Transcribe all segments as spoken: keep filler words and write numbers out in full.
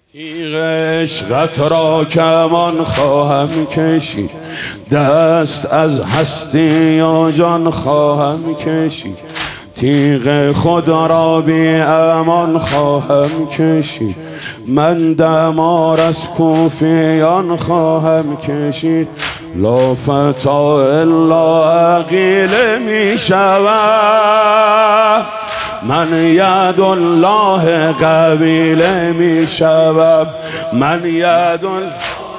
تیغ عشقت را کمان خواهم کشید، دست از هستی یا جان خواهم کشید، تیغ خود را بی امان خواهم کشید، من دمار از کوفیان خواهم کشید. لا فتا الا عقیله می شود، من ید الله قبیله می شود، من ید الله.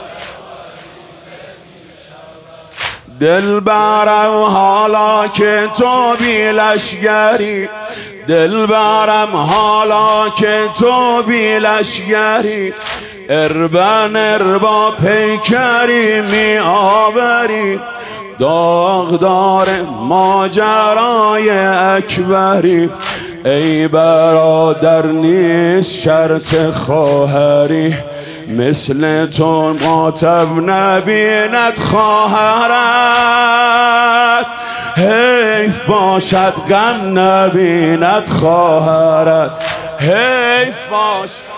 دل برم حالا که تو بی لشگری، دل برم حالا که تو بی لشگری، اربن اربا پیکری می آوری، داغدار ماجرای اکبری. ای برادر نیست شرط خواهری، مثل تو ماتب نبیند خواهرت، حیف باشد غم نبیند خواهرت، حیف باشد.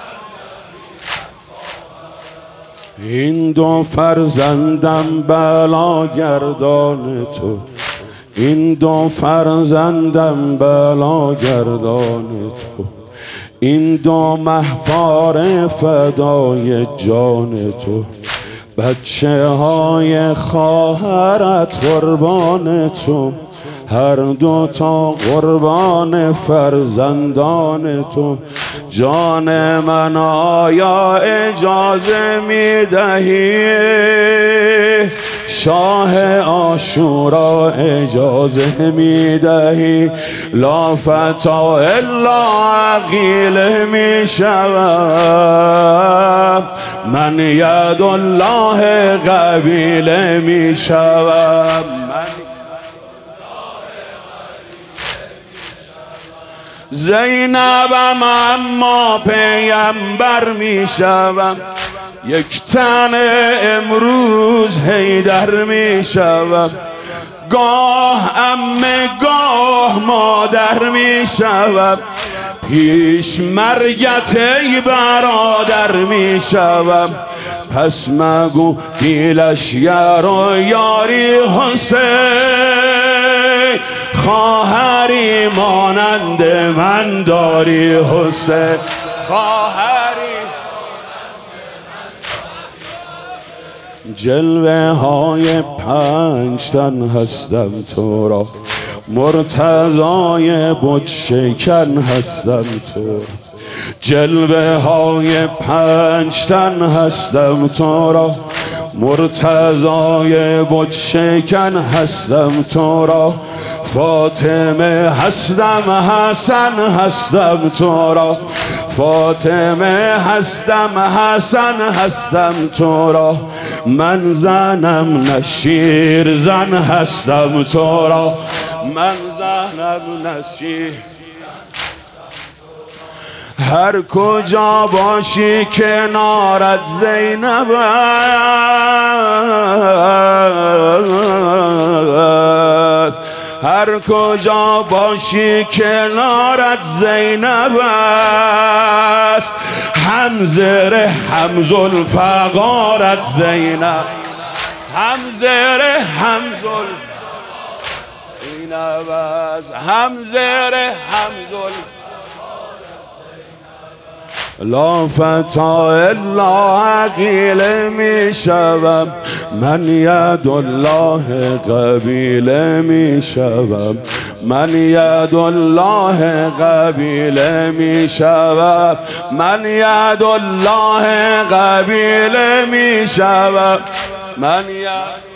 این دو فرزندم بلا گردان تو، این دو فرزندم بلا گردان تو، این دو مهپاره فدای جان تو، بچه های خواهرت قربان تو، هر دو تا قربان فرزندان تو. جان من آیا اجازه می دهی، شاه عاشورا اجازه می دهی، لا فتا الا عقیله می شود، من ید الله قبیله می شود. زینبم اما پیمبر می شوم، یک تن امروز حیدر می شوم، گاه عمه گاه مادر می شوم، پیش مرگت ای برادر می شوم. پس مگو بی لشگر و یاری حسین، خواهری مانند من داری حسین، خواهری. جلوه های پنج تن هستم تو را، مرتضای بت شکن هستم تو، جلوه های پنج تن هستم تو را، مرتضای بت شکن هستم تو را، فاطمه هستم حسن هستم تو را، فاطمه هستم حسن هستم تو را، من زنم نشیر زن هستم تو را، من زنم نشیر. هر کجا باشی کنارت زینب است، هر کجا باشی کنارت زینب است، هم زره هم ذوالفقارت زینب، هم زره هم ذوالفقارت زینب است، هم زره هم ذوالفقارت. لا فتا الا عقیله می شوم، من ید الله قبیله می شوم، من ید الله قبیله می شوم، من ید الله قبیله می شوم، من ید